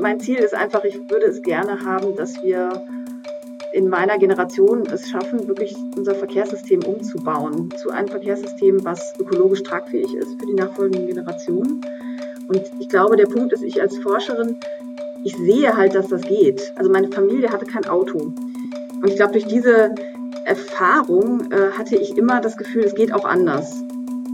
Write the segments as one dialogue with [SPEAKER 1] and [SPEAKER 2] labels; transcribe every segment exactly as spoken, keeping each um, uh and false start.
[SPEAKER 1] mein Ziel ist einfach, ich würde es gerne haben, dass wir in meiner Generation es schaffen, wirklich unser Verkehrssystem umzubauen zu einem Verkehrssystem, was ökologisch tragfähig ist für die nachfolgenden Generationen. Und ich glaube, der Punkt ist, ich als Forscherin, ich sehe halt, dass das geht. Also meine Familie hatte kein Auto. Und ich glaube, durch diese Erfahrung äh, hatte ich immer das Gefühl, es geht auch anders.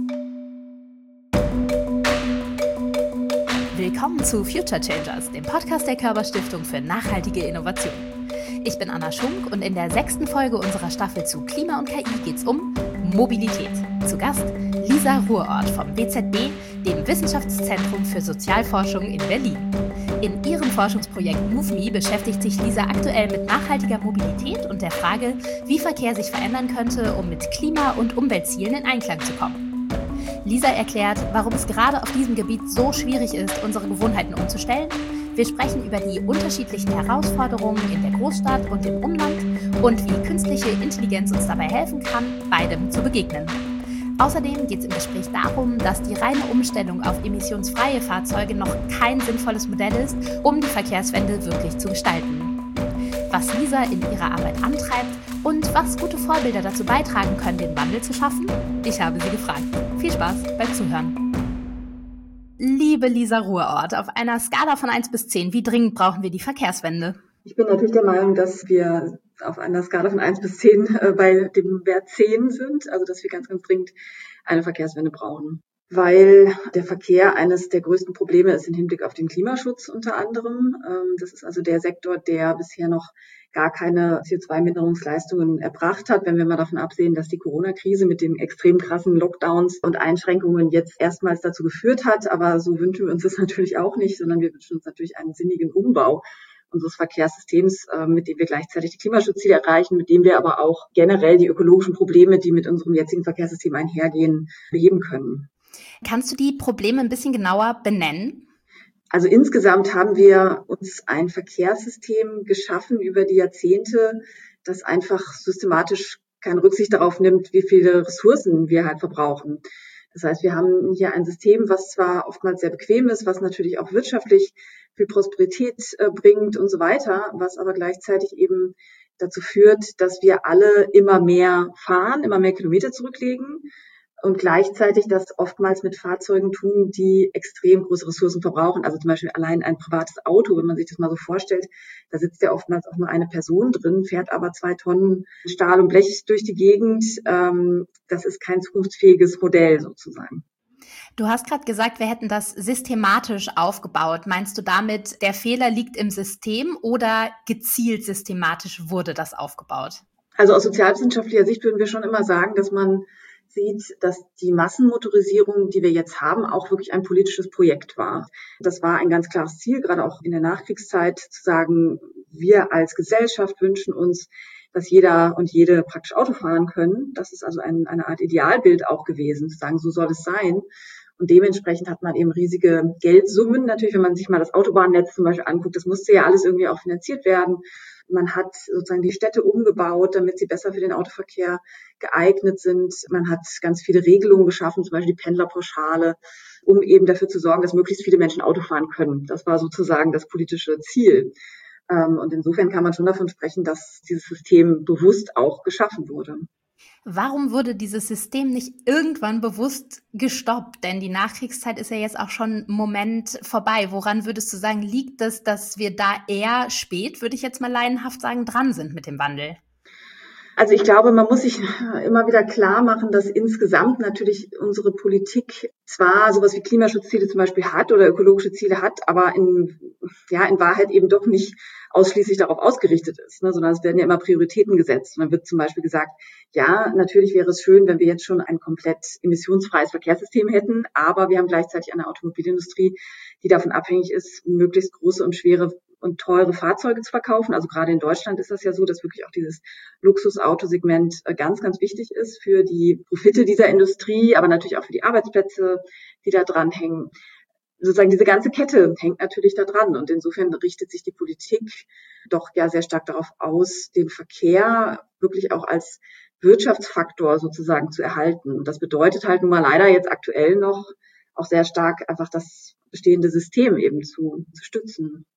[SPEAKER 2] Willkommen zu Future Changers, dem Podcast der Körber-Stiftung für nachhaltige Innovation. Ich bin Anna Schunk und in der sechsten Folge unserer Staffel zu Klima und K I geht es um Mobilität. Zu Gast Lisa Ruhrort vom W Z B, dem Wissenschaftszentrum für Sozialforschung in Berlin. In ihrem Forschungsprojekt MoveMe beschäftigt sich Lisa aktuell mit nachhaltiger Mobilität und der Frage, wie Verkehr sich verändern könnte, um mit Klima- und Umweltzielen in Einklang zu kommen. Lisa erklärt, warum es gerade auf diesem Gebiet so schwierig ist, unsere Gewohnheiten umzustellen. Wir sprechen über die unterschiedlichen Herausforderungen in der Großstadt und im Umland und wie künstliche Intelligenz uns dabei helfen kann, beidem zu begegnen. Außerdem geht es im Gespräch darum, dass die reine Umstellung auf emissionsfreie Fahrzeuge noch kein sinnvolles Modell ist, um die Verkehrswende wirklich zu gestalten. Was Lisa in ihrer Arbeit antreibt und was gute Vorbilder dazu beitragen können, den Wandel zu schaffen? Ich habe sie gefragt. Viel Spaß beim Zuhören. Liebe Lisa Ruhrort, auf einer Skala von eins bis zehn, wie dringend brauchen wir die Verkehrswende?
[SPEAKER 1] Ich bin natürlich der Meinung, dass wir auf einer Skala von eins bis zehn äh, bei dem Wert zehn sind, also dass wir ganz, ganz dringend eine Verkehrswende brauchen. Weil der Verkehr eines der größten Probleme ist im Hinblick auf den Klimaschutz unter anderem. Ähm, das ist also der Sektor, der bisher noch gar keine C O zwei Minderungsleistungen erbracht hat, wenn wir mal davon absehen, dass die Corona-Krise mit den extrem krassen Lockdowns und Einschränkungen jetzt erstmals dazu geführt hat. Aber so wünschen wir uns das natürlich auch nicht, sondern wir wünschen uns natürlich einen sinnigen Umbau unseres Verkehrssystems, mit dem wir gleichzeitig die Klimaschutzziele erreichen, mit dem wir aber auch generell die ökologischen Probleme, die mit unserem jetzigen Verkehrssystem einhergehen, beheben können.
[SPEAKER 2] Kannst du die Probleme ein bisschen genauer benennen?
[SPEAKER 1] Also insgesamt haben wir uns ein Verkehrssystem geschaffen über die Jahrzehnte, das einfach systematisch keine Rücksicht darauf nimmt, wie viele Ressourcen wir halt verbrauchen. Das heißt, wir haben hier ein System, was zwar oftmals sehr bequem ist, was natürlich auch wirtschaftlich viel Prosperität äh, bringt und so weiter, was aber gleichzeitig eben dazu führt, dass wir alle immer mehr fahren, immer mehr Kilometer zurücklegen und gleichzeitig das oftmals mit Fahrzeugen tun, die extrem große Ressourcen verbrauchen. Also zum Beispiel allein ein privates Auto, wenn man sich das mal so vorstellt, da sitzt ja oftmals auch nur eine Person drin, fährt aber zwei Tonnen Stahl und Blech durch die Gegend. Ähm, das ist kein zukunftsfähiges Modell sozusagen.
[SPEAKER 2] Du hast gerade gesagt, wir hätten das systematisch aufgebaut. Meinst du damit, der Fehler liegt im System oder gezielt systematisch wurde das aufgebaut?
[SPEAKER 1] Also aus sozialwissenschaftlicher Sicht würden wir schon immer sagen, dass man sieht, dass die Massenmotorisierung, die wir jetzt haben, auch wirklich ein politisches Projekt war. Das war ein ganz klares Ziel, gerade auch in der Nachkriegszeit, zu sagen, wir als Gesellschaft wünschen uns, dass jeder und jede praktisch Auto fahren können. Das ist also ein, eine Art Idealbild auch gewesen, zu sagen, so soll es sein. Und dementsprechend hat man eben riesige Geldsummen. Natürlich, wenn man sich mal das Autobahnnetz zum Beispiel anguckt, das musste ja alles irgendwie auch finanziert werden. Man hat sozusagen die Städte umgebaut, damit sie besser für den Autoverkehr geeignet sind. Man hat ganz viele Regelungen geschaffen, zum Beispiel die Pendlerpauschale, um eben dafür zu sorgen, dass möglichst viele Menschen Auto fahren können. Das war sozusagen das politische Ziel. Und insofern kann man schon davon sprechen, dass dieses System bewusst auch geschaffen wurde.
[SPEAKER 2] Warum wurde dieses System nicht irgendwann bewusst gestoppt? Denn die Nachkriegszeit ist ja jetzt auch schon einen Moment vorbei. Woran würdest du sagen, liegt es, dass wir da eher spät, würde ich jetzt mal laienhaft sagen, dran sind mit dem Wandel?
[SPEAKER 1] Also ich glaube, man muss sich immer wieder klar machen, dass insgesamt natürlich unsere Politik zwar sowas wie Klimaschutzziele zum Beispiel hat oder ökologische Ziele hat, aber in, ja, in Wahrheit eben doch nicht ausschließlich darauf ausgerichtet ist, ne, sondern es werden ja immer Prioritäten gesetzt. Und dann wird zum Beispiel gesagt, ja, natürlich wäre es schön, wenn wir jetzt schon ein komplett emissionsfreies Verkehrssystem hätten, aber wir haben gleichzeitig eine Automobilindustrie, die davon abhängig ist, möglichst große und schwere und teure Fahrzeuge zu verkaufen. Also gerade in Deutschland ist das ja so, dass wirklich auch dieses Luxusautosegment ganz, ganz wichtig ist für die Profite dieser Industrie, aber natürlich auch für die Arbeitsplätze, die da dranhängen. Sozusagen diese ganze Kette hängt natürlich da dran und insofern richtet sich die Politik doch ja sehr stark darauf aus, den Verkehr wirklich auch als Wirtschaftsfaktor sozusagen zu erhalten. Und das bedeutet halt nun mal leider jetzt aktuell noch auch sehr stark einfach das bestehende System eben zu, zu stützen.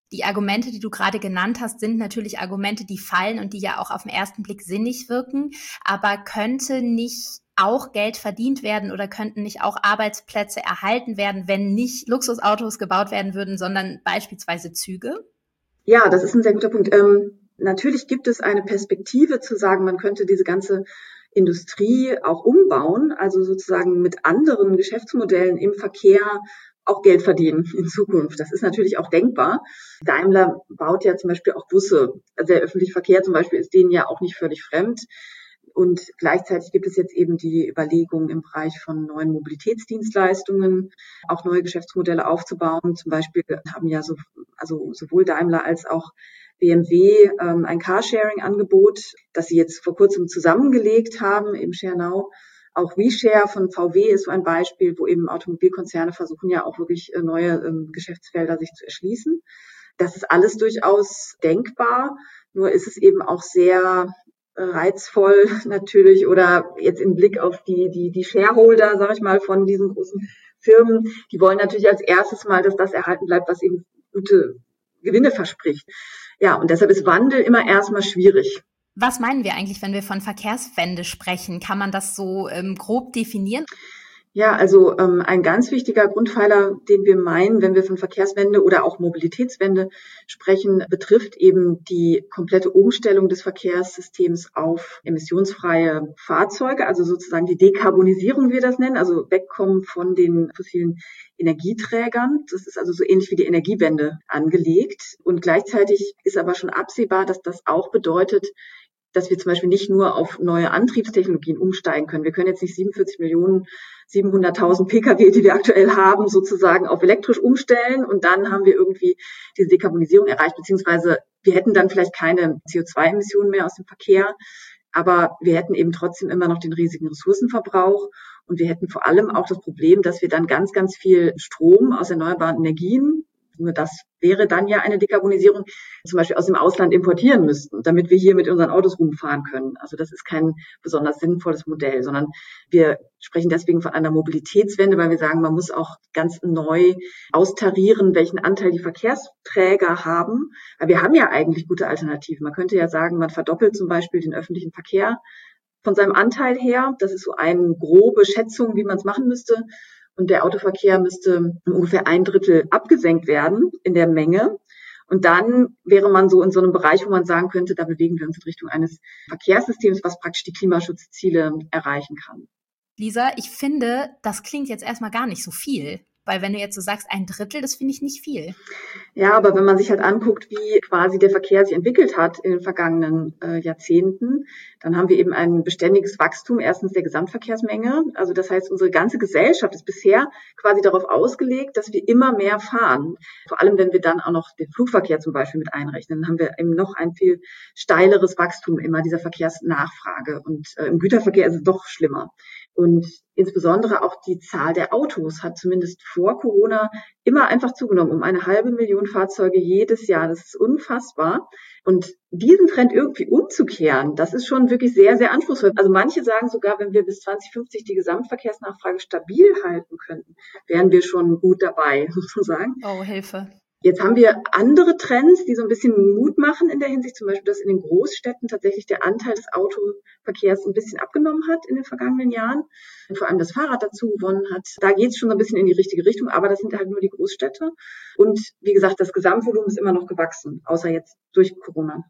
[SPEAKER 2] Die Argumente, die du gerade genannt hast, sind natürlich Argumente, die fallen und die ja auch auf den ersten Blick sinnig wirken. Aber könnte nicht auch Geld verdient werden oder könnten nicht auch Arbeitsplätze erhalten werden, wenn nicht Luxusautos gebaut werden würden, sondern beispielsweise Züge?
[SPEAKER 1] Ja, das ist ein sehr guter Punkt. Ähm, natürlich gibt es eine Perspektive zu sagen, man könnte diese ganze Industrie auch umbauen, also sozusagen mit anderen Geschäftsmodellen im Verkehr auch Geld verdienen in Zukunft. Das ist natürlich auch denkbar. Daimler baut ja zum Beispiel auch Busse. Also der öffentliche Verkehr zum Beispiel ist denen ja auch nicht völlig fremd. Und gleichzeitig gibt es jetzt eben die Überlegung im Bereich von neuen Mobilitätsdienstleistungen, auch neue Geschäftsmodelle aufzubauen. Zum Beispiel haben ja so, also sowohl Daimler als auch B M W ähm, ein Carsharing-Angebot, das sie jetzt vor kurzem zusammengelegt haben im ShareNow. Auch WeShare von V W ist so ein Beispiel, wo eben Automobilkonzerne versuchen ja auch wirklich neue ähm, Geschäftsfelder sich zu erschließen. Das ist alles durchaus denkbar, nur ist es eben auch sehr reizvoll natürlich oder jetzt im Blick auf die die die Shareholder, sage ich mal, von diesen großen Firmen, die wollen natürlich als erstes mal, dass das erhalten bleibt, was eben gute Gewinne verspricht. Ja, und deshalb ist Wandel immer erstmal schwierig.
[SPEAKER 2] Was meinen wir eigentlich, wenn wir von Verkehrswende sprechen? Kann man das so ähm, grob definieren?
[SPEAKER 1] Ja, also ähm, ein ganz wichtiger Grundpfeiler, den wir meinen, wenn wir von Verkehrswende oder auch Mobilitätswende sprechen, betrifft eben die komplette Umstellung des Verkehrssystems auf emissionsfreie Fahrzeuge, also sozusagen die Dekarbonisierung, wie wir das nennen, also wegkommen von den fossilen Energieträgern. Das ist also so ähnlich wie die Energiewende angelegt. Und gleichzeitig ist aber schon absehbar, dass das auch bedeutet, dass wir zum Beispiel nicht nur auf neue Antriebstechnologien umsteigen können. Wir können jetzt nicht siebenundvierzig Millionen siebenhunderttausend Pkw, die wir aktuell haben, sozusagen auf elektrisch umstellen und dann haben wir irgendwie diese Dekarbonisierung erreicht, beziehungsweise wir hätten dann vielleicht keine C O zwei Emissionen mehr aus dem Verkehr, aber wir hätten eben trotzdem immer noch den riesigen Ressourcenverbrauch und wir hätten vor allem auch das Problem, dass wir dann ganz, ganz viel Strom aus erneuerbaren Energien, nur das wäre dann ja eine Dekarbonisierung, zum Beispiel aus dem Ausland importieren müssten, damit wir hier mit unseren Autos rumfahren können. Also das ist kein besonders sinnvolles Modell, sondern wir sprechen deswegen von einer Mobilitätswende, weil wir sagen, man muss auch ganz neu austarieren, welchen Anteil die Verkehrsträger haben. Weil wir haben ja eigentlich gute Alternativen. Man könnte ja sagen, man verdoppelt zum Beispiel den öffentlichen Verkehr von seinem Anteil her. Das ist so eine grobe Schätzung, wie man es machen müsste. Und der Autoverkehr müsste ungefähr ein Drittel abgesenkt werden in der Menge. Und dann wäre man so in so einem Bereich, wo man sagen könnte, da bewegen wir uns in Richtung eines Verkehrssystems, was praktisch die Klimaschutzziele erreichen kann.
[SPEAKER 2] Lisa, ich finde, das klingt jetzt erstmal gar nicht so viel. Weil wenn du jetzt so sagst, ein Drittel, das finde ich nicht viel.
[SPEAKER 1] Ja, aber wenn man sich halt anguckt, wie quasi der Verkehr sich entwickelt hat in den vergangenen äh, Jahrzehnten, dann haben wir eben ein beständiges Wachstum erstens der Gesamtverkehrsmenge. Also das heißt, unsere ganze Gesellschaft ist bisher quasi darauf ausgelegt, dass wir immer mehr fahren. Vor allem, wenn wir dann auch noch den Flugverkehr zum Beispiel mit einrechnen, dann haben wir eben noch ein viel steileres Wachstum immer dieser Verkehrsnachfrage. Und äh, im Güterverkehr ist es doch schlimmer. Und insbesondere auch die Zahl der Autos hat zumindest vor Corona immer einfach zugenommen, um eine halbe Million Fahrzeuge jedes Jahr. Das ist unfassbar. Und diesen Trend irgendwie umzukehren, das ist schon wirklich sehr, sehr anspruchsvoll. Also manche sagen sogar, wenn wir bis zwanzig fünfzig die Gesamtverkehrsnachfrage stabil halten könnten, wären wir schon gut dabei, sozusagen.
[SPEAKER 2] Oh, Hilfe.
[SPEAKER 1] Jetzt haben wir andere Trends, die so ein bisschen Mut machen in der Hinsicht, zum Beispiel, dass in den Großstädten tatsächlich der Anteil des Autoverkehrs ein bisschen abgenommen hat in den vergangenen Jahren. Und vor allem das Fahrrad dazu gewonnen hat. Da geht es schon so ein bisschen in die richtige Richtung, aber das sind halt nur die Großstädte. Und wie gesagt, das Gesamtvolumen ist immer noch gewachsen, außer jetzt durch Corona.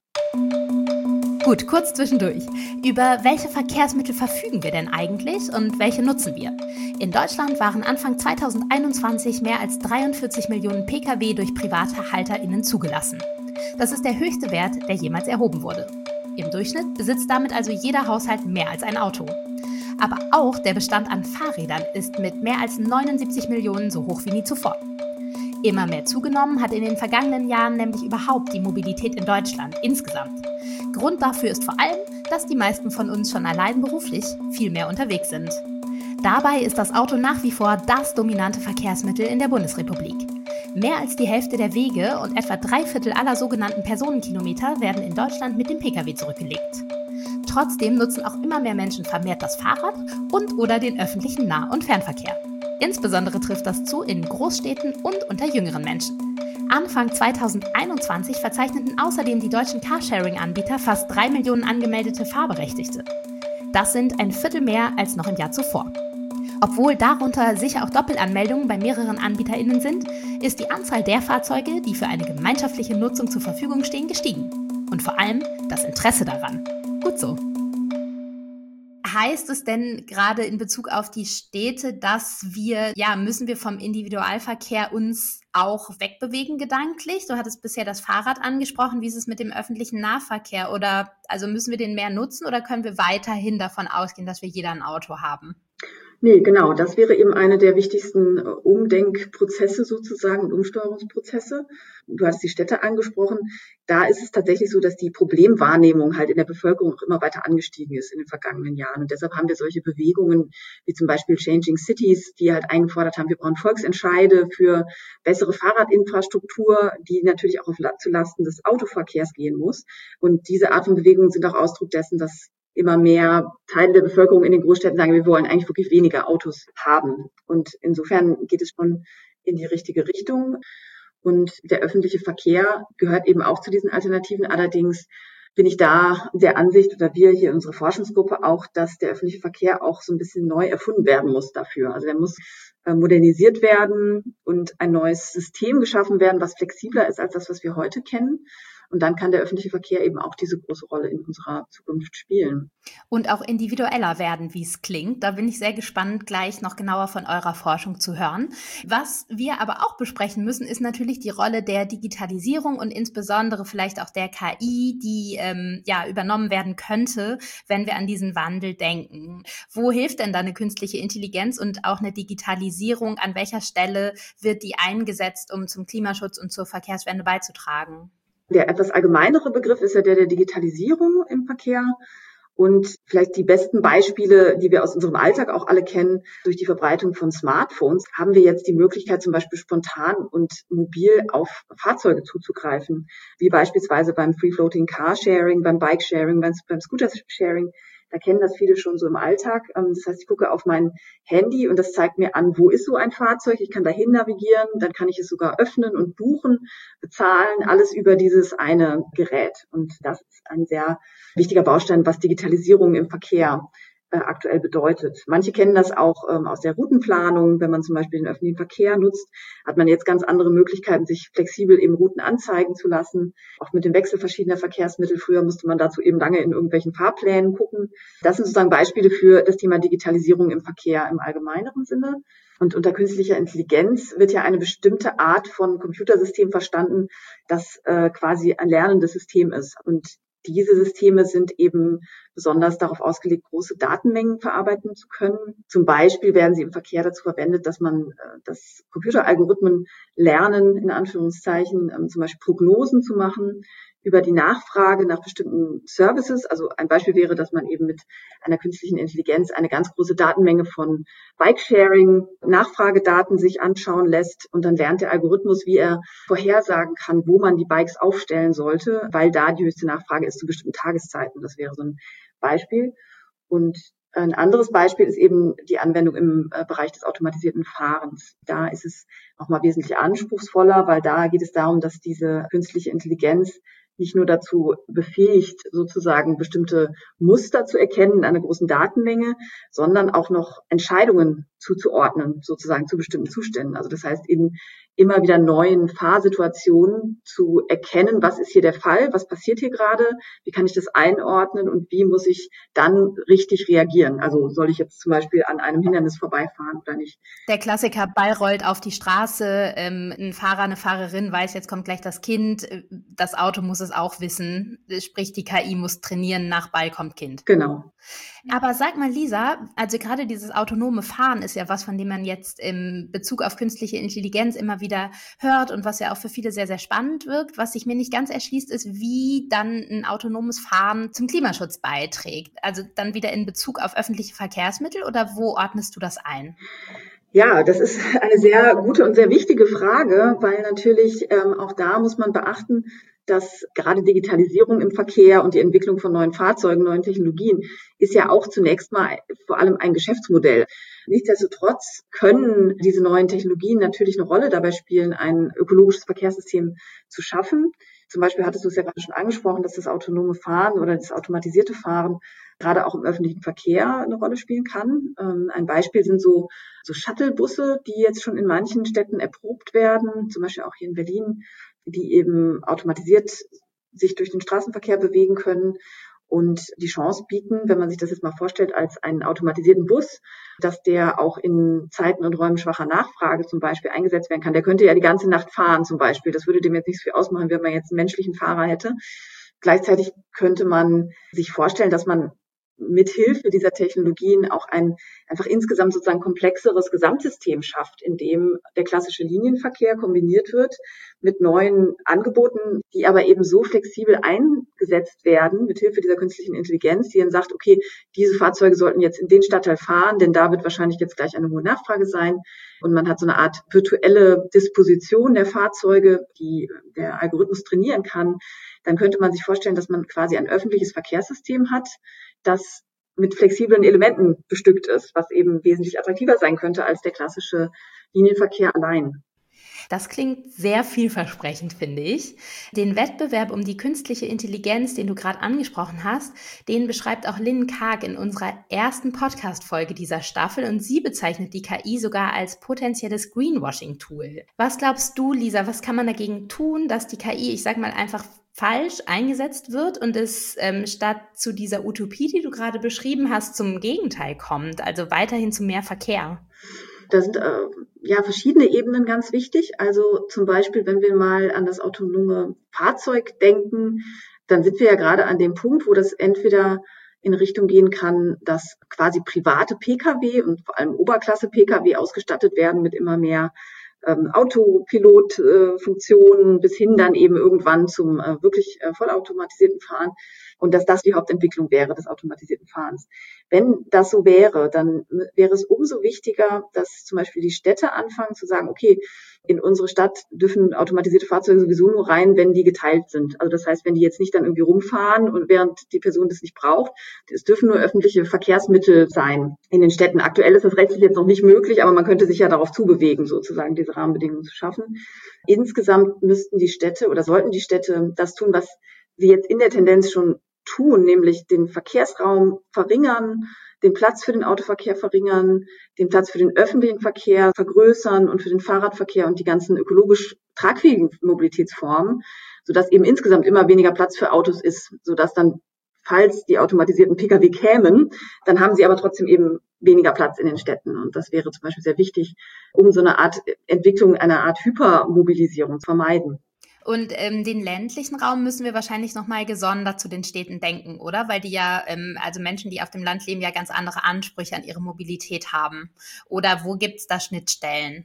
[SPEAKER 2] Gut, kurz zwischendurch. Über welche Verkehrsmittel verfügen wir denn eigentlich und welche nutzen wir? In Deutschland waren Anfang zweitausendeinundzwanzig mehr als dreiundvierzig Millionen Pkw durch private HalterInnen zugelassen. Das ist der höchste Wert, der jemals erhoben wurde. Im Durchschnitt besitzt damit also jeder Haushalt mehr als ein Auto. Aber auch der Bestand an Fahrrädern ist mit mehr als neunundsiebzig Millionen so hoch wie nie zuvor. Immer mehr zugenommen hat in den vergangenen Jahren nämlich überhaupt die Mobilität in Deutschland insgesamt. Grund dafür ist vor allem, dass die meisten von uns schon allein beruflich viel mehr unterwegs sind. Dabei ist das Auto nach wie vor das dominante Verkehrsmittel in der Bundesrepublik. Mehr als die Hälfte der Wege und etwa drei Viertel aller sogenannten Personenkilometer werden in Deutschland mit dem Pkw zurückgelegt. Trotzdem nutzen auch immer mehr Menschen vermehrt das Fahrrad und oder den öffentlichen Nah- und Fernverkehr. Insbesondere trifft das zu in Großstädten und unter jüngeren Menschen. Anfang zweitausendeinundzwanzig verzeichneten außerdem die deutschen Carsharing-Anbieter fast drei Millionen angemeldete Fahrberechtigte. Das sind ein Viertel mehr als noch im Jahr zuvor. Obwohl darunter sicher auch Doppelanmeldungen bei mehreren AnbieterInnen sind, ist die Anzahl der Fahrzeuge, die für eine gemeinschaftliche Nutzung zur Verfügung stehen, gestiegen. Und vor allem das Interesse daran. Gut so. Heißt es denn gerade in Bezug auf die Städte, dass wir, ja, müssen wir vom Individualverkehr uns auch wegbewegen gedanklich? Du hattest bisher das Fahrrad angesprochen. Wie ist es mit dem öffentlichen Nahverkehr? Oder also müssen wir den mehr nutzen oder können wir weiterhin davon ausgehen, dass wir jeder ein Auto haben?
[SPEAKER 1] Nee, genau. Das wäre eben eine der wichtigsten Umdenkprozesse sozusagen und Umsteuerungsprozesse. Du hast die Städte angesprochen. Da ist es tatsächlich so, dass die Problemwahrnehmung halt in der Bevölkerung auch immer weiter angestiegen ist in den vergangenen Jahren. Und deshalb haben wir solche Bewegungen wie zum Beispiel Changing Cities, die halt eingefordert haben, wir brauchen Volksentscheide für bessere Fahrradinfrastruktur, die natürlich auch auf, zulasten des Autoverkehrs gehen muss. Und diese Art von Bewegungen sind auch Ausdruck dessen, dass immer mehr Teile der Bevölkerung in den Großstädten sagen, wir wollen eigentlich wirklich weniger Autos haben. Und insofern geht es schon in die richtige Richtung. Und der öffentliche Verkehr gehört eben auch zu diesen Alternativen. Allerdings bin ich da der Ansicht, oder wir hier in unserer Forschungsgruppe auch, dass der öffentliche Verkehr auch so ein bisschen neu erfunden werden muss dafür. Also der muss modernisiert werden und ein neues System geschaffen werden, was flexibler ist als das, was wir heute kennen. Und dann kann der öffentliche Verkehr eben auch diese große Rolle in unserer Zukunft spielen.
[SPEAKER 2] Und auch individueller werden, wie es klingt. Da bin ich sehr gespannt, gleich noch genauer von eurer Forschung zu hören. Was wir aber auch besprechen müssen, ist natürlich die Rolle der Digitalisierung und insbesondere vielleicht auch der K I, die ähm, ja übernommen werden könnte, wenn wir an diesen Wandel denken. Wo hilft denn da eine künstliche Intelligenz und auch eine Digitalisierung? An welcher Stelle wird die eingesetzt, um zum Klimaschutz und zur Verkehrswende beizutragen?
[SPEAKER 1] Der etwas allgemeinere Begriff ist ja der der Digitalisierung im Verkehr. Und vielleicht die besten Beispiele, die wir aus unserem Alltag auch alle kennen, durch die Verbreitung von Smartphones, haben wir jetzt die Möglichkeit, zum Beispiel spontan und mobil auf Fahrzeuge zuzugreifen, wie beispielsweise beim Free-Floating Carsharing, beim Bike-Sharing, beim, beim Scooter-Sharing. Da kennen das viele schon so im Alltag. Das heißt, ich gucke auf mein Handy und das zeigt mir an, wo ist so ein Fahrzeug. Ich kann dahin navigieren, dann kann ich es sogar öffnen und buchen, bezahlen, alles über dieses eine Gerät. Und das ist ein sehr wichtiger Baustein, was Digitalisierung im Verkehr äh, aktuell bedeutet. Manche kennen das auch ähm, aus der Routenplanung. Wenn man zum Beispiel den öffentlichen Verkehr nutzt, hat man jetzt ganz andere Möglichkeiten, sich flexibel eben Routen anzeigen zu lassen. Auch mit dem Wechsel verschiedener Verkehrsmittel. Früher musste man dazu eben lange in irgendwelchen Fahrplänen gucken. Das sind sozusagen Beispiele für das Thema Digitalisierung im Verkehr im allgemeineren Sinne. Und unter künstlicher Intelligenz wird ja eine bestimmte Art von Computersystem verstanden, das äh, quasi ein lernendes System ist. Und diese Systeme sind eben besonders darauf ausgelegt, große Datenmengen verarbeiten zu können. Zum Beispiel werden sie im Verkehr dazu verwendet, dass man, dass Computeralgorithmen lernen, in Anführungszeichen, zum Beispiel Prognosen zu machen über die Nachfrage nach bestimmten Services. Also ein Beispiel wäre, dass man eben mit einer künstlichen Intelligenz eine ganz große Datenmenge von Bike-Sharing, Nachfragedaten sich anschauen lässt und dann lernt der Algorithmus, wie er vorhersagen kann, wo man die Bikes aufstellen sollte, weil da die höchste Nachfrage ist zu bestimmten Tageszeiten. Das wäre so ein Beispiel. Und ein anderes Beispiel ist eben die Anwendung im Bereich des automatisierten Fahrens. Da ist es nochmal wesentlich anspruchsvoller, weil da geht es darum, dass diese künstliche Intelligenz nicht nur dazu befähigt, sozusagen bestimmte Muster zu erkennen in einer großen Datenmenge, sondern auch noch Entscheidungen zuzuordnen, sozusagen zu bestimmten Zuständen. Also das heißt, in immer wieder neuen Fahrsituationen zu erkennen, was ist hier der Fall, was passiert hier gerade, wie kann ich das einordnen und wie muss ich dann richtig reagieren. Also soll ich jetzt zum Beispiel an einem Hindernis vorbeifahren oder nicht.
[SPEAKER 2] Der Klassiker, Ball rollt auf die Straße, ähm, ein Fahrer, eine Fahrerin weiß, jetzt kommt gleich das Kind, das Auto muss es auch wissen, sprich die K I muss trainieren, nach Ball kommt Kind.
[SPEAKER 1] Genau.
[SPEAKER 2] Aber sag mal, Lisa, also gerade dieses autonome Fahren ist ja was, von dem man jetzt im Bezug auf künstliche Intelligenz immer wieder hört und was ja auch für viele sehr, sehr spannend wirkt. Was sich mir nicht ganz erschließt, ist, wie dann ein autonomes Fahren zum Klimaschutz beiträgt. Also dann wieder in Bezug auf öffentliche Verkehrsmittel oder wo ordnest du das ein?
[SPEAKER 1] Ja, das ist eine sehr gute und sehr wichtige Frage, weil natürlich ähm, auch da muss man beachten, dass gerade Digitalisierung im Verkehr und die Entwicklung von neuen Fahrzeugen, neuen Technologien ist ja auch zunächst mal vor allem ein Geschäftsmodell. Nichtsdestotrotz können diese neuen Technologien natürlich eine Rolle dabei spielen, ein ökologisches Verkehrssystem zu schaffen. Zum Beispiel hattest du es ja gerade schon angesprochen, dass das autonome Fahren oder das automatisierte Fahren gerade auch im öffentlichen Verkehr eine Rolle spielen kann. Ähm, ein Beispiel sind so, so Shuttle-Busse, die jetzt schon in manchen Städten erprobt werden, zum Beispiel auch hier in Berlin, die eben automatisiert sich durch den Straßenverkehr bewegen können und die Chance bieten, wenn man sich das jetzt mal vorstellt, als einen automatisierten Bus, dass der auch in Zeiten und Räumen schwacher Nachfrage zum Beispiel eingesetzt werden kann. Der könnte ja die ganze Nacht fahren zum Beispiel. Das würde dem jetzt nicht so viel ausmachen, wenn man jetzt einen menschlichen Fahrer hätte. Gleichzeitig könnte man sich vorstellen, dass man mithilfe dieser Technologien auch ein einfach insgesamt sozusagen komplexeres Gesamtsystem schafft, in dem der klassische Linienverkehr kombiniert wird mit neuen Angeboten, die aber eben so flexibel eingesetzt werden, mithilfe dieser künstlichen Intelligenz, die dann sagt, okay, diese Fahrzeuge sollten jetzt in den Stadtteil fahren, denn da wird wahrscheinlich jetzt gleich eine hohe Nachfrage sein. Und man hat so eine Art virtuelle Disposition der Fahrzeuge, die der Algorithmus trainieren kann. Dann könnte man sich vorstellen, dass man quasi ein öffentliches Verkehrssystem hat, das mit flexiblen Elementen bestückt ist, was eben wesentlich attraktiver sein könnte als der klassische Linienverkehr allein.
[SPEAKER 2] Das klingt sehr vielversprechend, finde ich. Den Wettbewerb um die künstliche Intelligenz, den du gerade angesprochen hast, den beschreibt auch Lynn Karg in unserer ersten Podcast-Folge dieser Staffel und sie bezeichnet die K I sogar als potenzielles Greenwashing-Tool. Was glaubst du, Lisa, was kann man dagegen tun, dass die K I, ich sag mal, einfach falsch eingesetzt wird und es ähm, statt zu dieser Utopie, die du gerade beschrieben hast, zum Gegenteil kommt, also weiterhin zu mehr Verkehr?
[SPEAKER 1] Da sind äh, ja verschiedene Ebenen ganz wichtig. Also zum Beispiel, wenn wir mal an das autonome Fahrzeug denken, dann sind wir ja gerade an dem Punkt, wo das entweder in Richtung gehen kann, dass quasi private Pkw und vor allem Oberklasse-Pkw ausgestattet werden mit immer mehr ähm, Autopilot-Funktionen äh, bis hin dann eben irgendwann zum äh, wirklich äh, vollautomatisierten Fahren. Und dass das die Hauptentwicklung wäre des automatisierten Fahrens. Wenn das so wäre, dann wäre es umso wichtiger, dass zum Beispiel die Städte anfangen zu sagen, okay, in unsere Stadt dürfen automatisierte Fahrzeuge sowieso nur rein, wenn die geteilt sind. Also das heißt, wenn die jetzt nicht dann irgendwie rumfahren und während die Person das nicht braucht, es dürfen nur öffentliche Verkehrsmittel sein in den Städten. Aktuell ist das rechtlich jetzt noch nicht möglich, aber man könnte sich ja darauf zubewegen, sozusagen diese Rahmenbedingungen zu schaffen. Insgesamt müssten die Städte oder sollten die Städte das tun, was sie jetzt in der Tendenz schon tun, nämlich den Verkehrsraum verringern, den Platz für den Autoverkehr verringern, den Platz für den öffentlichen Verkehr vergrößern und für den Fahrradverkehr und die ganzen ökologisch tragfähigen Mobilitätsformen, sodass eben insgesamt immer weniger Platz für Autos ist, sodass dann, falls die automatisierten Pkw kämen, dann haben sie aber trotzdem eben weniger Platz in den Städten. Und das wäre zum Beispiel sehr wichtig, um so eine Art Entwicklung, eine Art Hypermobilisierung zu vermeiden.
[SPEAKER 2] Und ähm, den ländlichen Raum müssen wir wahrscheinlich nochmal gesondert zu den Städten denken, oder? Weil die ja, ähm, also Menschen, die auf dem Land leben, ja ganz andere Ansprüche an ihre Mobilität haben. Oder wo gibt es da Schnittstellen?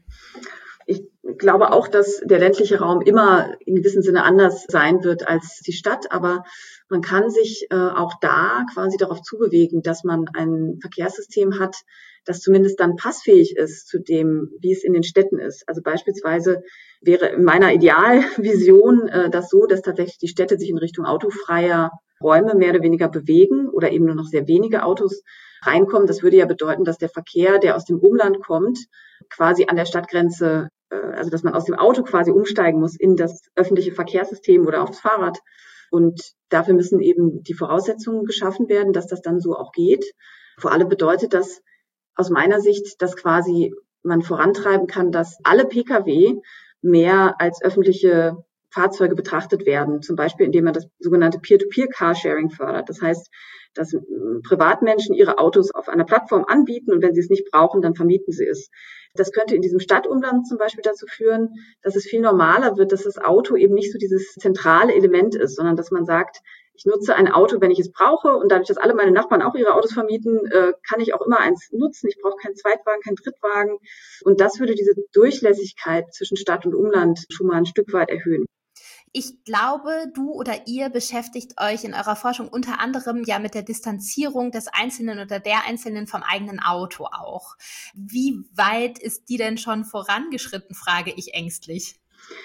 [SPEAKER 1] Ich glaube auch, dass der ländliche Raum immer in gewissem Sinne anders sein wird als die Stadt, aber man kann sich äh, auch da quasi darauf zubewegen, dass man ein Verkehrssystem hat, das zumindest dann passfähig ist zu dem, wie es in den Städten ist. Also beispielsweise wäre in meiner Idealvision äh, das so, dass tatsächlich die Städte sich in Richtung autofreier Räume mehr oder weniger bewegen oder eben nur noch sehr wenige Autos reinkommen. Das würde ja bedeuten, dass der Verkehr, der aus dem Umland kommt, quasi an der Stadtgrenze, äh, also dass man aus dem Auto quasi umsteigen muss in das öffentliche Verkehrssystem oder aufs Fahrrad. Und dafür müssen eben die Voraussetzungen geschaffen werden, dass das dann so auch geht. Vor allem bedeutet das aus meiner Sicht, dass quasi man vorantreiben kann, dass alle Pkw mehr als öffentliche Fahrzeuge betrachtet werden, zum Beispiel indem man das sogenannte Peer-to-Peer-Carsharing fördert. Das heißt, dass Privatmenschen ihre Autos auf einer Plattform anbieten und wenn sie es nicht brauchen, dann vermieten sie es. Das könnte in diesem Stadtumland zum Beispiel dazu führen, dass es viel normaler wird, dass das Auto eben nicht so dieses zentrale Element ist, sondern dass man sagt, ich nutze ein Auto, wenn ich es brauche und dadurch, dass alle meine Nachbarn auch ihre Autos vermieten, kann ich auch immer eins nutzen. Ich brauche keinen Zweitwagen, keinen Drittwagen und das würde diese Durchlässigkeit zwischen Stadt und Umland schon mal ein Stück weit erhöhen.
[SPEAKER 2] Ich glaube, du oder ihr beschäftigt euch in eurer Forschung unter anderem ja mit der Distanzierung des Einzelnen oder der Einzelnen vom eigenen Auto auch. Wie weit ist die denn schon vorangeschritten, frage ich ängstlich.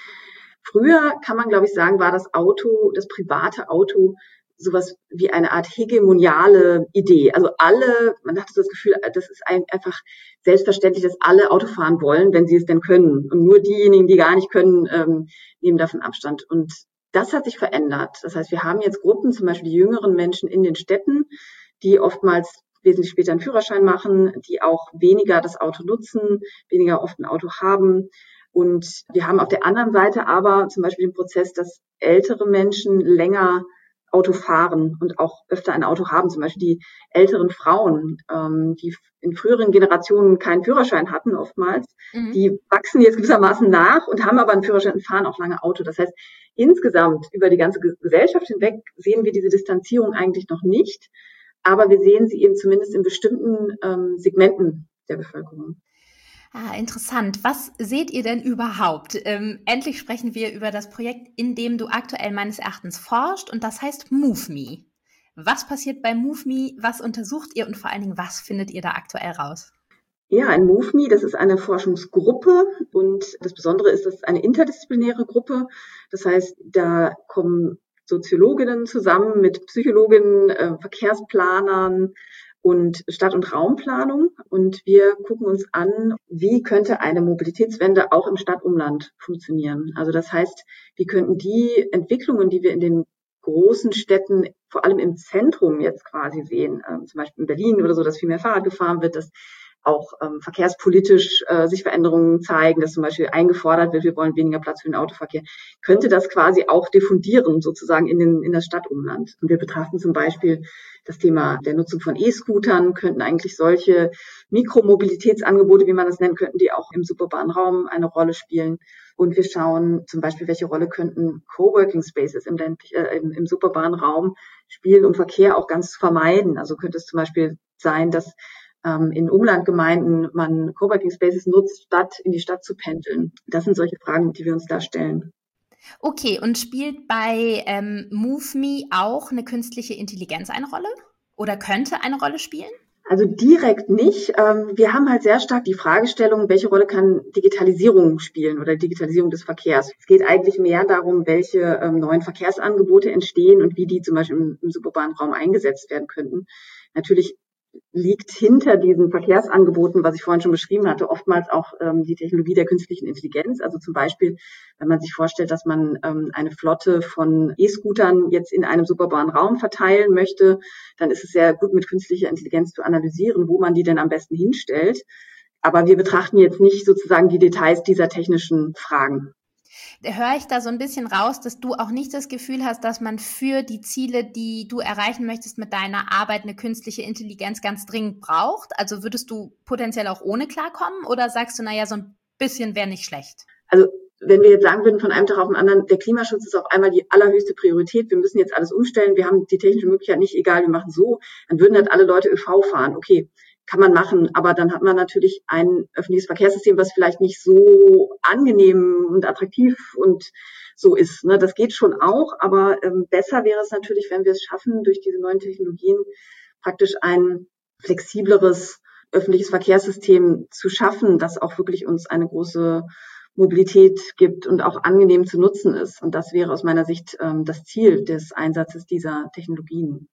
[SPEAKER 1] Früher, kann man glaube ich sagen, war das Auto, das private Auto, sowas wie eine Art hegemoniale Idee. Also alle, man hatte so das Gefühl, das ist ein, einfach selbstverständlich, dass alle Auto fahren wollen, wenn sie es denn können. Und nur diejenigen, die gar nicht können, ähm, nehmen davon Abstand. Und das hat sich verändert. Das heißt, wir haben jetzt Gruppen, zum Beispiel die jüngeren Menschen in den Städten, die oftmals wesentlich später einen Führerschein machen, die auch weniger das Auto nutzen, weniger oft ein Auto haben. Und wir haben auf der anderen Seite aber zum Beispiel den Prozess, dass ältere Menschen länger Auto fahren und auch öfter ein Auto haben. Zum Beispiel die älteren Frauen, ähm, die in früheren Generationen keinen Führerschein hatten oftmals, mhm. die wachsen jetzt gewissermaßen nach und haben aber einen Führerschein und fahren auch lange Auto. Das heißt, insgesamt über die ganze Gesellschaft hinweg sehen wir diese Distanzierung eigentlich noch nicht, aber wir sehen sie eben zumindest in bestimmten ähm, Segmenten der Bevölkerung.
[SPEAKER 2] Ah, interessant. Was seht ihr denn überhaupt? Ähm, endlich sprechen wir über das Projekt, in dem du aktuell meines Erachtens forscht, und das heißt MoveMe. Was passiert bei MoveMe? Was untersucht ihr und vor allen Dingen, was findet ihr da aktuell raus?
[SPEAKER 1] Ja, in MoveMe, das ist eine Forschungsgruppe und das Besondere ist, das ist eine interdisziplinäre Gruppe. Das heißt, da kommen Soziologinnen zusammen mit Psychologinnen, äh, Verkehrsplanern, und Stadt- und Raumplanung. Und wir gucken uns an, wie könnte eine Mobilitätswende auch im Stadtumland funktionieren. Also das heißt, wie könnten die Entwicklungen, die wir in den großen Städten, vor allem im Zentrum jetzt quasi sehen, äh, zum Beispiel in Berlin oder so, dass viel mehr Fahrrad gefahren wird, dass auch ähm, verkehrspolitisch äh, sich Veränderungen zeigen, dass zum Beispiel eingefordert wird, wir wollen weniger Platz für den Autoverkehr, könnte das quasi auch diffundieren sozusagen in, den, in das Stadtumland. Und wir betrachten zum Beispiel das Thema der Nutzung von E-Scootern, könnten eigentlich solche Mikromobilitätsangebote, wie man das nennt, könnten die auch im suburbanen Raum eine Rolle spielen. Und wir schauen zum Beispiel, welche Rolle könnten Coworking Spaces im, äh, im, im suburbanen Raum spielen, um Verkehr auch ganz zu vermeiden. Also könnte es zum Beispiel sein, dass ähm, in Umlandgemeinden man Coworking Spaces nutzt, statt in die Stadt zu pendeln. Das sind solche Fragen, die wir uns da stellen.
[SPEAKER 2] Okay, und spielt bei ähm, MoveMe auch eine künstliche Intelligenz eine Rolle? Oder könnte eine Rolle spielen?
[SPEAKER 1] Also direkt nicht. Ähm, wir haben halt sehr stark die Fragestellung, welche Rolle kann Digitalisierung spielen oder Digitalisierung des Verkehrs. Es geht eigentlich mehr darum, welche ähm, neuen Verkehrsangebote entstehen und wie die zum Beispiel im, im suburbanen Raum eingesetzt werden könnten. Natürlich liegt hinter diesen Verkehrsangeboten, was ich vorhin schon beschrieben hatte, oftmals auch ähm, die Technologie der künstlichen Intelligenz. Also zum Beispiel, wenn man sich vorstellt, dass man ähm, eine Flotte von E-Scootern jetzt in einem suburbanen Raum verteilen möchte, dann ist es sehr gut, mit künstlicher Intelligenz zu analysieren, wo man die denn am besten hinstellt. Aber wir betrachten jetzt nicht sozusagen die Details dieser technischen Fragen.
[SPEAKER 2] Höre ich da so ein bisschen raus, dass du auch nicht das Gefühl hast, dass man für die Ziele, die du erreichen möchtest mit deiner Arbeit, eine künstliche Intelligenz ganz dringend braucht? Also würdest du potenziell auch ohne klarkommen oder sagst du, naja, so ein bisschen wäre nicht schlecht?
[SPEAKER 1] Also wenn wir jetzt sagen würden von einem Tag auf den anderen, der Klimaschutz ist auf einmal die allerhöchste Priorität, wir müssen jetzt alles umstellen, wir haben die technische Möglichkeit nicht, egal, wir machen so, dann würden halt alle Leute ÖV fahren. Okay, kann man machen, aber dann hat man natürlich ein öffentliches Verkehrssystem, was vielleicht nicht so angenehm und attraktiv und so ist. Ne? Das geht schon auch, aber ähm, besser wäre es natürlich, wenn wir es schaffen, durch diese neuen Technologien praktisch ein flexibleres öffentliches Verkehrssystem zu schaffen, das auch wirklich uns eine große Mobilität gibt und auch angenehm zu nutzen ist. Und das wäre aus meiner Sicht ähm, das Ziel des Einsatzes dieser Technologien.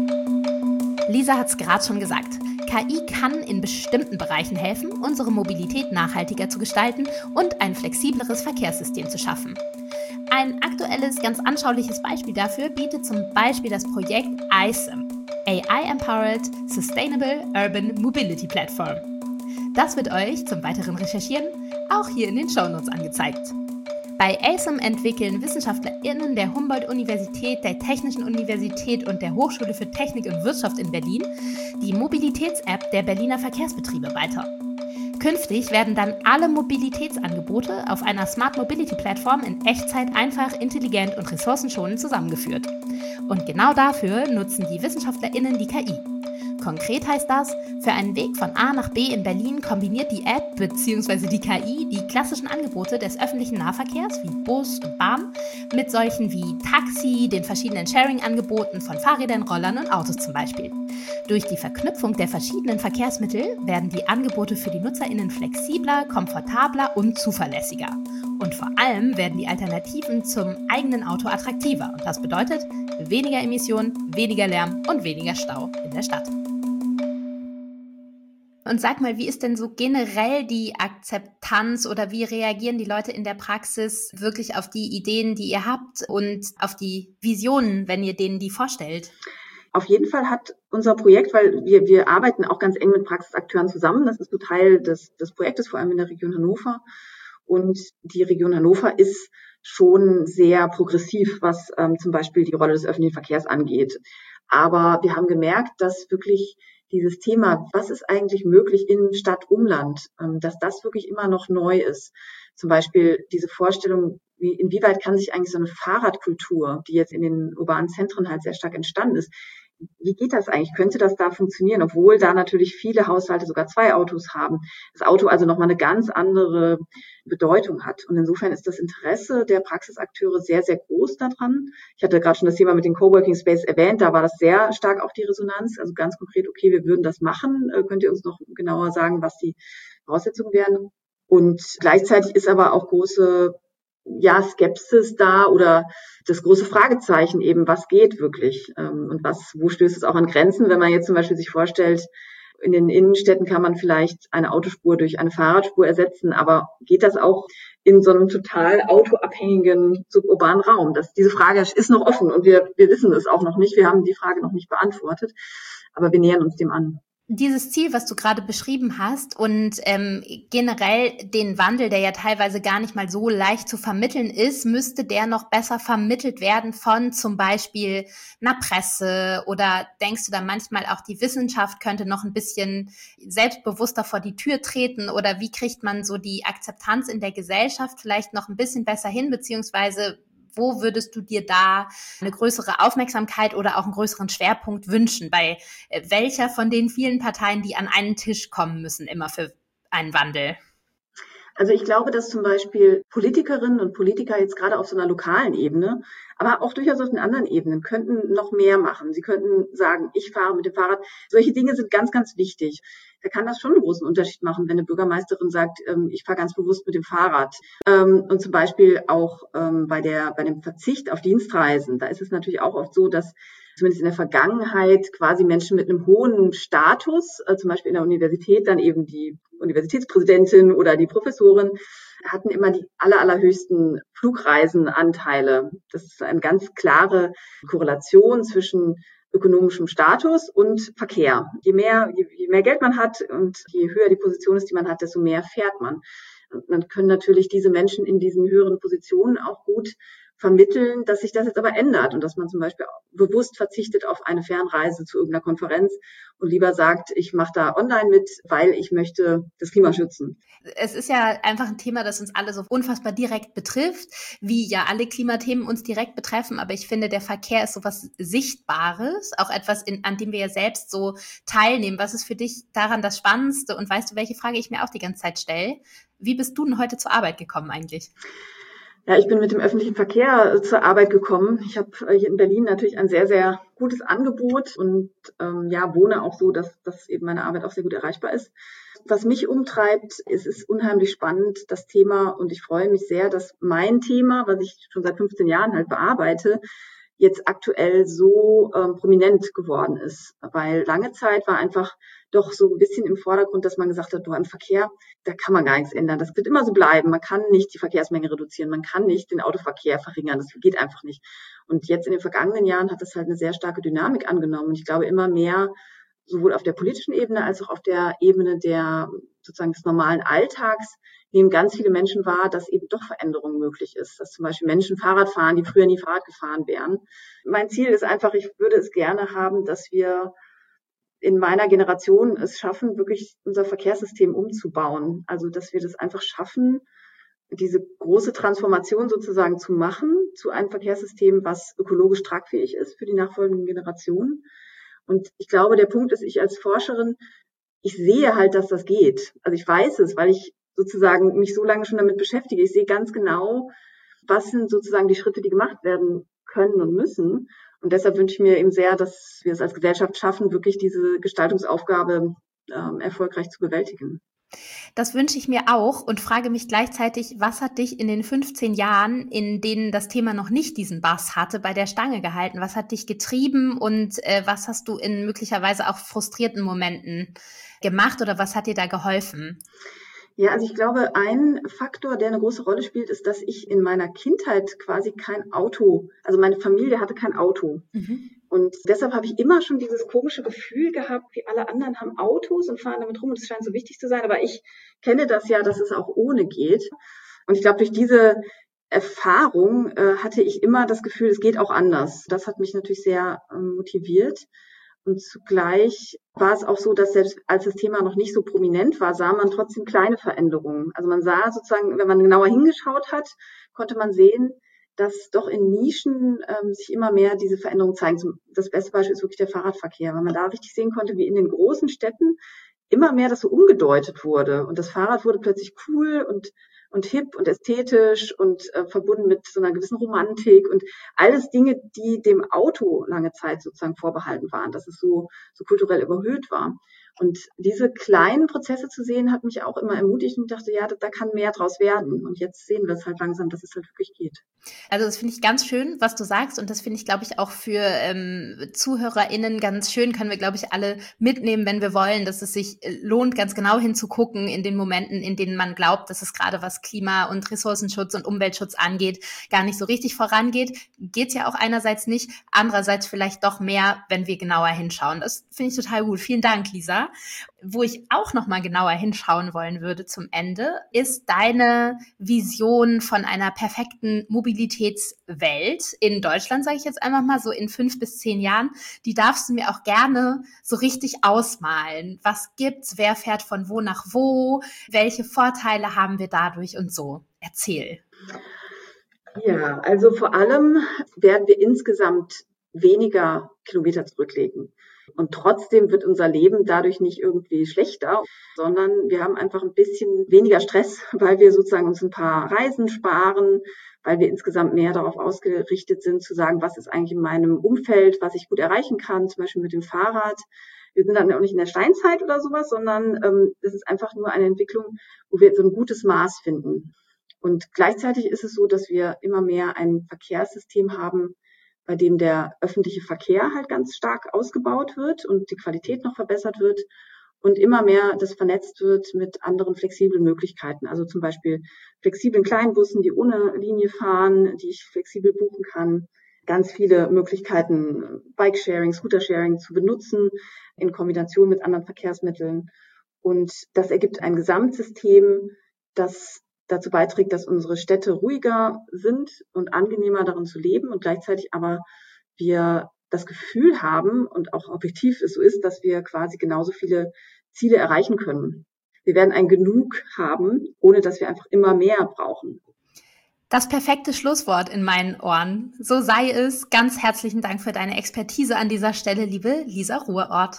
[SPEAKER 2] Lisa hat es gerade schon gesagt. K I kann in bestimmten Bereichen helfen, unsere Mobilität nachhaltiger zu gestalten und ein flexibleres Verkehrssystem zu schaffen. Ein aktuelles, ganz anschauliches Beispiel dafür bietet zum Beispiel das Projekt I S E M, A I-Empowered Sustainable Urban Mobility Platform. Das wird euch zum weiteren Recherchieren auch hier in den Shownotes angezeigt. Bei A S E M entwickeln WissenschaftlerInnen der Humboldt-Universität, der Technischen Universität und der Hochschule für Technik und Wirtschaft in Berlin die Mobilitäts-App der Berliner Verkehrsbetriebe weiter. Künftig werden dann alle Mobilitätsangebote auf einer Smart Mobility Plattform in Echtzeit einfach, intelligent und ressourcenschonend zusammengeführt. Und genau dafür nutzen die WissenschaftlerInnen die K I. Konkret heißt das, für einen Weg von A nach B in Berlin kombiniert die App bzw. die K I die klassischen Angebote des öffentlichen Nahverkehrs wie Bus und Bahn mit solchen wie Taxi, den verschiedenen Sharing-Angeboten von Fahrrädern, Rollern und Autos zum Beispiel. Durch die Verknüpfung der verschiedenen Verkehrsmittel werden die Angebote für die NutzerInnen flexibler, komfortabler und zuverlässiger. Und vor allem werden die Alternativen zum eigenen Auto attraktiver. Und das bedeutet weniger Emissionen, weniger Lärm und weniger Stau in der Stadt. Und sag mal, wie ist denn so generell die Akzeptanz oder wie reagieren die Leute in der Praxis wirklich auf die Ideen, die ihr habt und auf die Visionen, wenn ihr denen die vorstellt?
[SPEAKER 1] Auf jeden Fall hat unser Projekt, weil wir, wir arbeiten auch ganz eng mit Praxisakteuren zusammen. Das ist so Teil des, des Projektes, vor allem in der Region Hannover. Und die Region Hannover ist schon sehr progressiv, was ähm, zum Beispiel die Rolle des öffentlichen Verkehrs angeht. Aber wir haben gemerkt, dass wirklich dieses Thema, was ist eigentlich möglich in Stadt, Umland, ähm, dass das wirklich immer noch neu ist. Zum Beispiel diese Vorstellung, wie, inwieweit kann sich eigentlich so eine Fahrradkultur, die jetzt in den urbanen Zentren halt sehr stark entstanden ist, wie geht das eigentlich? Könnte das da funktionieren, obwohl da natürlich viele Haushalte sogar zwei Autos haben? Das Auto also nochmal eine ganz andere Bedeutung hat. Und insofern ist das Interesse der Praxisakteure sehr, sehr groß daran. Ich hatte gerade schon das Thema mit den Coworking Space erwähnt, da war das sehr stark auch die Resonanz. Also ganz konkret, okay, wir würden das machen. Könnt ihr uns noch genauer sagen, was die Voraussetzungen wären? Und gleichzeitig ist aber auch große ja, Skepsis da oder das große Fragezeichen eben, was geht wirklich ähm, und was, wo stößt es auch an Grenzen, wenn man jetzt zum Beispiel sich vorstellt, in den Innenstädten kann man vielleicht eine Autospur durch eine Fahrradspur ersetzen, aber geht das auch in so einem total autoabhängigen suburbanen Raum? Das, diese Frage ist noch offen und wir, wir wissen es auch noch nicht, wir haben die Frage noch nicht beantwortet, aber wir nähern uns dem an.
[SPEAKER 2] Dieses Ziel, was du gerade beschrieben hast und ähm, generell den Wandel, der ja teilweise gar nicht mal so leicht zu vermitteln ist, müsste der noch besser vermittelt werden von zum Beispiel einer Presse oder denkst du da manchmal auch, die Wissenschaft könnte noch ein bisschen selbstbewusster vor die Tür treten oder wie kriegt man so die Akzeptanz in der Gesellschaft vielleicht noch ein bisschen besser hin, beziehungsweise wo würdest du dir da eine größere Aufmerksamkeit oder auch einen größeren Schwerpunkt wünschen? Bei welcher von den vielen Parteien, die an einen Tisch kommen müssen, immer für einen Wandel?
[SPEAKER 1] Also ich glaube, dass zum Beispiel Politikerinnen und Politiker jetzt gerade auf so einer lokalen Ebene, aber auch durchaus auf den anderen Ebenen, könnten noch mehr machen. Sie könnten sagen, ich fahre mit dem Fahrrad. Solche Dinge sind ganz, ganz wichtig. Da kann das schon einen großen Unterschied machen, wenn eine Bürgermeisterin sagt, ich fahre ganz bewusst mit dem Fahrrad. Und zum Beispiel auch bei der, bei dem Verzicht auf Dienstreisen, da ist es natürlich auch oft so, dass zumindest in der Vergangenheit quasi Menschen mit einem hohen Status, äh, zum Beispiel in der Universität, dann eben die Universitätspräsidentin oder die Professorin, hatten immer die aller, allerhöchsten Flugreisenanteile. Das ist eine ganz klare Korrelation zwischen ökonomischem Status und Verkehr. Je mehr, je, je mehr Geld man hat und je höher die Position ist, die man hat, desto mehr fährt man. Und dann können natürlich diese Menschen in diesen höheren Positionen auch gut vermitteln, dass sich das jetzt aber ändert und dass man zum Beispiel bewusst verzichtet auf eine Fernreise zu irgendeiner Konferenz und lieber sagt, ich mache da online mit, weil ich möchte das Klima schützen.
[SPEAKER 2] Es ist ja einfach ein Thema, das uns alle so unfassbar direkt betrifft, wie ja alle Klimathemen uns direkt betreffen. Aber ich finde, der Verkehr ist so was Sichtbares, auch etwas, in, an dem wir ja selbst so teilnehmen. Was ist für dich daran das Spannendste? Und weißt du, welche Frage ich mir auch die ganze Zeit stelle? Wie bist du denn heute zur Arbeit gekommen eigentlich?
[SPEAKER 1] Ja, ich bin mit dem öffentlichen Verkehr zur Arbeit gekommen. Ich habe hier in Berlin natürlich ein sehr, sehr gutes Angebot und ähm, ja, wohne auch so, dass, dass eben meine Arbeit auch sehr gut erreichbar ist. Was mich umtreibt, ist, ist unheimlich spannend, das Thema, und ich freue mich sehr, dass mein Thema, was ich schon seit fünfzehn Jahren halt bearbeite, jetzt aktuell so ähm, prominent geworden ist. Weil lange Zeit war einfach doch so ein bisschen im Vordergrund, dass man gesagt hat, boah, im Verkehr, da kann man gar nichts ändern. Das wird immer so bleiben. Man kann nicht die Verkehrsmenge reduzieren. Man kann nicht den Autoverkehr verringern. Das geht einfach nicht. Und jetzt in den vergangenen Jahren hat das halt eine sehr starke Dynamik angenommen. Und ich glaube, immer mehr, sowohl auf der politischen Ebene als auch auf der Ebene der sozusagen des normalen Alltags, nehmen ganz viele Menschen wahr, dass eben doch Veränderung möglich ist. Dass zum Beispiel Menschen Fahrrad fahren, die früher nie Fahrrad gefahren wären. Mein Ziel ist einfach, ich würde es gerne haben, dass wir in meiner Generation es schaffen, wirklich unser Verkehrssystem umzubauen. Also, dass wir das einfach schaffen, diese große Transformation sozusagen zu machen zu einem Verkehrssystem, was ökologisch tragfähig ist für die nachfolgenden Generationen. Und ich glaube, der Punkt ist, ich als Forscherin, ich sehe halt, dass das geht. Also ich weiß es, weil ich sozusagen mich so lange schon damit beschäftige. Ich sehe ganz genau, was sind sozusagen die Schritte, die gemacht werden können und müssen. Und deshalb wünsche ich mir eben sehr, dass wir es als Gesellschaft schaffen, wirklich diese Gestaltungsaufgabe ähm, erfolgreich zu bewältigen.
[SPEAKER 2] Das wünsche ich mir auch und frage mich gleichzeitig, was hat dich in den fünfzehn Jahren, in denen das Thema noch nicht diesen Bass hatte, bei der Stange gehalten? Was hat dich getrieben und äh, was hast du in möglicherweise auch frustrierten Momenten gemacht oder was hat dir da geholfen?
[SPEAKER 1] Ja, also ich glaube, ein Faktor, der eine große Rolle spielt, ist, dass ich in meiner Kindheit quasi kein Auto, also meine Familie hatte kein Auto. Mhm. Und deshalb habe ich immer schon dieses komische Gefühl gehabt, wie alle anderen haben Autos und fahren damit rum und es scheint so wichtig zu sein. Aber ich kenne das ja, dass es auch ohne geht. Und ich glaube, durch diese Erfahrung äh, hatte ich immer das Gefühl, es geht auch anders. Das hat mich natürlich sehr äh, motiviert. Und zugleich war es auch so, dass selbst als das Thema noch nicht so prominent war, sah man trotzdem kleine Veränderungen. Also man sah sozusagen, wenn man genauer hingeschaut hat, konnte man sehen, dass doch in Nischen ähm, sich immer mehr diese Veränderungen zeigen. Das beste Beispiel ist wirklich der Fahrradverkehr, weil man da richtig sehen konnte, wie in den großen Städten immer mehr das so umgedeutet wurde. Und das Fahrrad wurde plötzlich cool und und hip und ästhetisch und äh, verbunden mit so einer gewissen Romantik und alles Dinge, die dem Auto lange Zeit sozusagen vorbehalten waren, dass es so, so kulturell überhöht war. Und diese kleinen Prozesse zu sehen, hat mich auch immer ermutigt und dachte, ja, da, da kann mehr draus werden. Und jetzt sehen wir es halt langsam, dass es halt wirklich geht.
[SPEAKER 2] Also das finde ich ganz schön, was du sagst. Und das finde ich, glaube ich, auch für ähm, ZuhörerInnen ganz schön, können wir, glaube ich, alle mitnehmen, wenn wir wollen, dass es sich lohnt, ganz genau hinzugucken in den Momenten, in denen man glaubt, dass es gerade was Klima- und Ressourcenschutz und Umweltschutz angeht, gar nicht so richtig vorangeht. Geht es ja auch einerseits nicht, andererseits vielleicht doch mehr, wenn wir genauer hinschauen. Das finde ich total gut. Vielen Dank, Lisa. Wo ich auch noch mal genauer hinschauen wollen würde zum Ende, ist deine Vision von einer perfekten Mobilitätswelt in Deutschland, sage ich jetzt einfach mal, so in fünf bis zehn Jahren. Die darfst du mir auch gerne so richtig ausmalen. Was gibt's? Wer fährt von wo nach wo? Welche Vorteile haben wir dadurch und so? Erzähl.
[SPEAKER 1] Ja, also vor allem werden wir insgesamt weniger Kilometer zurücklegen. Und trotzdem wird unser Leben dadurch nicht irgendwie schlechter, sondern wir haben einfach ein bisschen weniger Stress, weil wir sozusagen uns ein paar Reisen sparen, weil wir insgesamt mehr darauf ausgerichtet sind, zu sagen, was ist eigentlich in meinem Umfeld, was ich gut erreichen kann, zum Beispiel mit dem Fahrrad. Wir sind dann auch nicht in der Steinzeit oder sowas, sondern ähm, es ist einfach nur eine Entwicklung, wo wir so ein gutes Maß finden. Und gleichzeitig ist es so, dass wir immer mehr ein Verkehrssystem haben, bei dem der öffentliche Verkehr halt ganz stark ausgebaut wird und die Qualität noch verbessert wird und immer mehr das vernetzt wird mit anderen flexiblen Möglichkeiten. Also zum Beispiel flexiblen Kleinbussen, die ohne Linie fahren, die ich flexibel buchen kann. Ganz viele Möglichkeiten, Bike-Sharing, Scooter-Sharing zu benutzen in Kombination mit anderen Verkehrsmitteln. Und das ergibt ein Gesamtsystem, das dazu beiträgt, dass unsere Städte ruhiger sind und angenehmer darin zu leben und gleichzeitig aber wir das Gefühl haben und auch objektiv es so ist, dass wir quasi genauso viele Ziele erreichen können. Wir werden ein Genug haben, ohne dass wir einfach immer mehr brauchen.
[SPEAKER 2] Das perfekte Schlusswort in meinen Ohren. So sei es. Ganz herzlichen Dank für deine Expertise an dieser Stelle, liebe Lisa Ruhrort.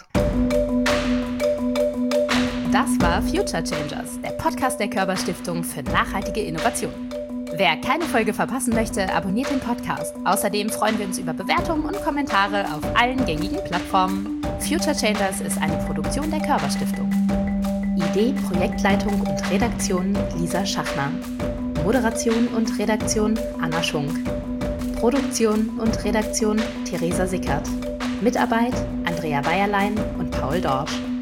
[SPEAKER 2] Das war Future Changers, der Podcast der Körber-Stiftung für nachhaltige Innovation. Wer keine Folge verpassen möchte, abonniert den Podcast. Außerdem freuen wir uns über Bewertungen und Kommentare auf allen gängigen Plattformen. Future Changers ist eine Produktion der Körber-Stiftung. Idee, Projektleitung und Redaktion Lisa Schachner. Moderation und Redaktion Anna Schunk. Produktion und Redaktion Theresa Sickert. Mitarbeit Andrea Weierlein und Paul Dorsch.